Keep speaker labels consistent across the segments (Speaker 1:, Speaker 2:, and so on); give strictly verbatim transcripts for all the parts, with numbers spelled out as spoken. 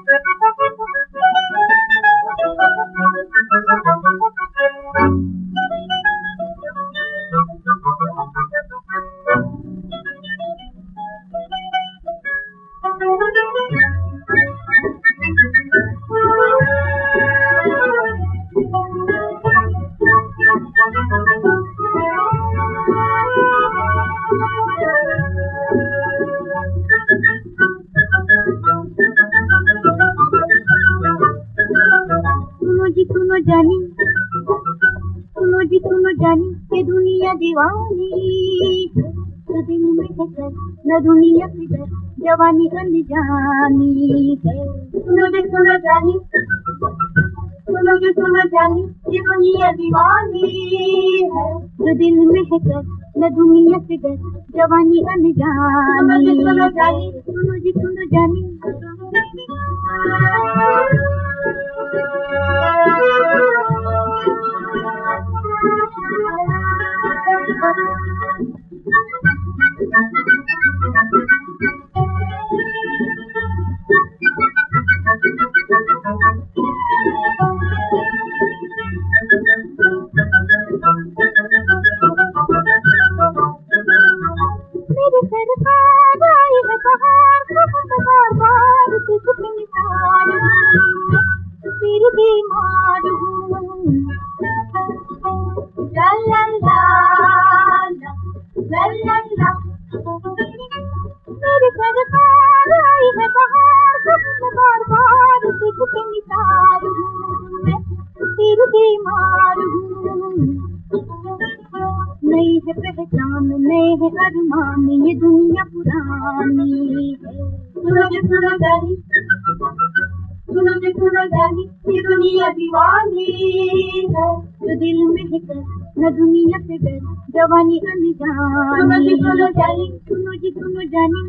Speaker 1: सुनो जी सुनो जानी, सुनो जी सुनो जानी, ये दुनिया दीवानी है, दिल में है कर न दुनिया से डर, जवानी अनजानी है। सुनो जी सुनो जानी, सुनो जी सुनो जानी, ये दुनिया दीवानी है, जो दिल में है कर न दुनिया से डर, जवानी अनजानी। सुनो जानी, सुनो जी सुनो जानी। मेरे सरकार आई है बहार, बार बार तुझको निसार, फिर बीमार हूँ। ला ला ला ला ला ला, मेरे सरकार आई है बहार, बार बार तुझको निसार हूँ, फिर बीमार हूँ। नई है पहचान, नए है अरमान, ये दुनिया पुरानी है। सुनो जी सुनो जानी, सुनो जी सुनो जानी, ये दुनिया दीवानी है, जो दिल में है कर न दुनिया से डर, जवानी अनजानी। सुनो जी सुनो जानी, सुनो जी सुनो जानी।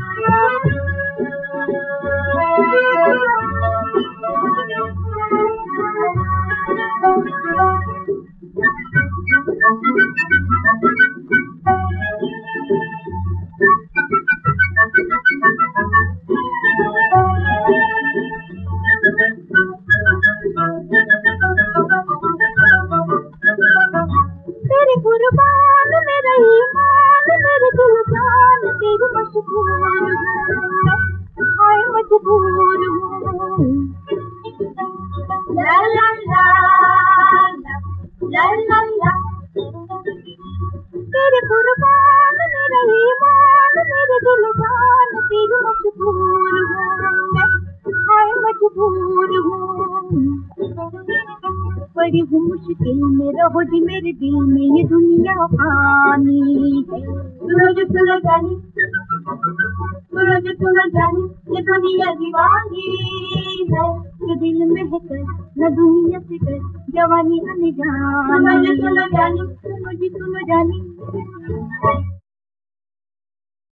Speaker 1: तेरे कुर्बान मेरा ईमान, मेरे दिल जान तेरी मशहूर हूँ, हाय मजबूर हूँ। ला ला ला ला ला ला, तेरे कुर्बान मेरा ईमान, मेरे दिल जान तेरी मशहूर हूँ, हाय मजबूर हूँ। पड़ी हूँ मुश्किल में, रहो जी मेरे दिल में, ये दुनिया फानी है। सुनो जी सुनो जानी, सुनो जी सुनो जानी, ये दुनिया दीवानी है, जो दिल में है कर न दुनिया से डर, जवानी अनजानी। सुनो जी सुनो जानी, सुनो जी सुनो जानी।